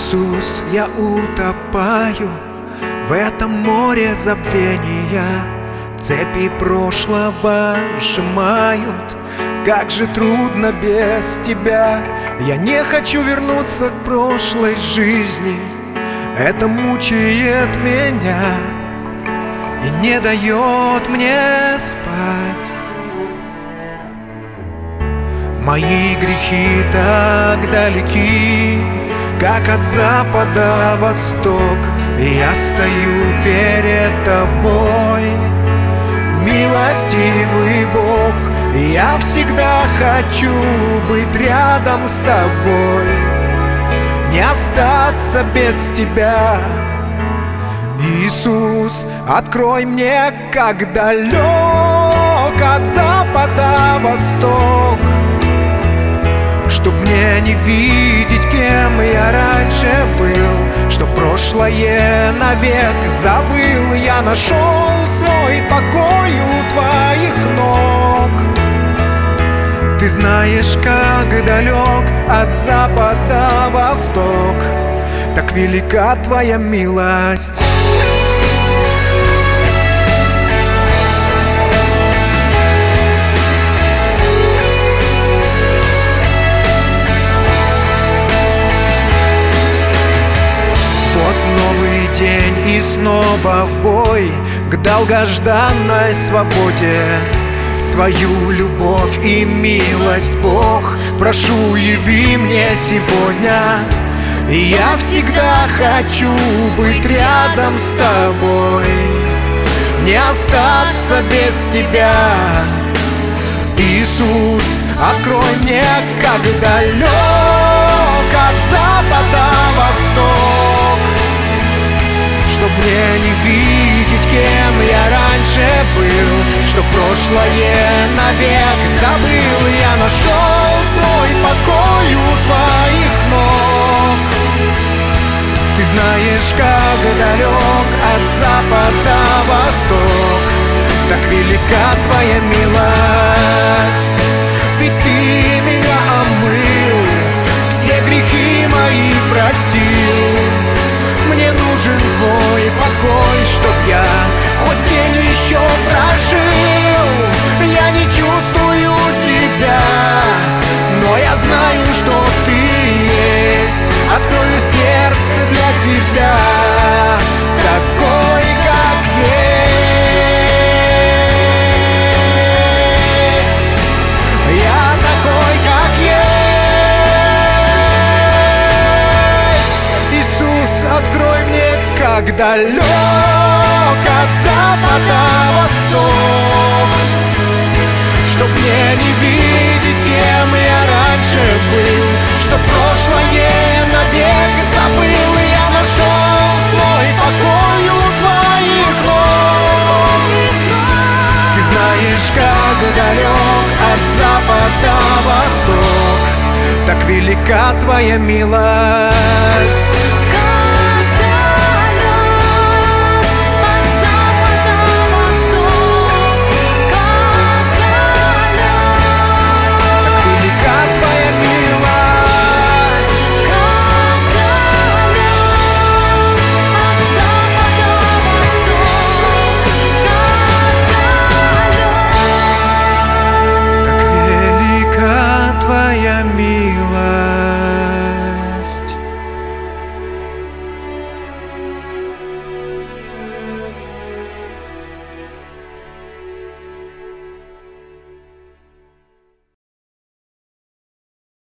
Иисус, я утопаю в этом море забвения. Цепи прошлого сжимают, как же трудно без тебя. Я не хочу вернуться к прошлой жизни, это мучает меня и не дает мне спать. Мои грехи так далеки, как от запада восток. Я стою перед тобой, милостивый Бог. Я всегда хочу быть рядом с тобой, не остаться без тебя. Иисус, открой мне, как далек от запада восток, чтоб мне не видеть, кем я раньше был, что прошлое навек забыл. Я нашел свой покой у твоих ног. Ты знаешь, как далек от запада восток, так велика твоя милость. День и снова в бой к долгожданной свободе. Свою любовь и милость, Бог, прошу, яви мне сегодня. Я всегда хочу быть рядом с тобой, не остаться без тебя. Иисус, открой мне, как далек от запада восток, чтоб мне не видеть, кем я раньше был, что прошлое навек забыл. Я нашел свой покой у твоих ног. Ты знаешь, как далек от запада восток, так велика твоя милость. Ведь ты меня омыл, все грехи мои простил. Мне нужен твой покой, чтоб я хоть день еще прожил. Я не чувствую тебя, но я знаю, что ты есть. Открою сердце для тебя, такой, как есть. Я такой, как есть. Иисус, открой мне, как далек от запада восток, чтоб мне не видеть, кем я раньше был, что прошлое навек забыл. Я нашел свой покой у твоих ног. Ты знаешь, как далек от запада восток, так велика твоя милость.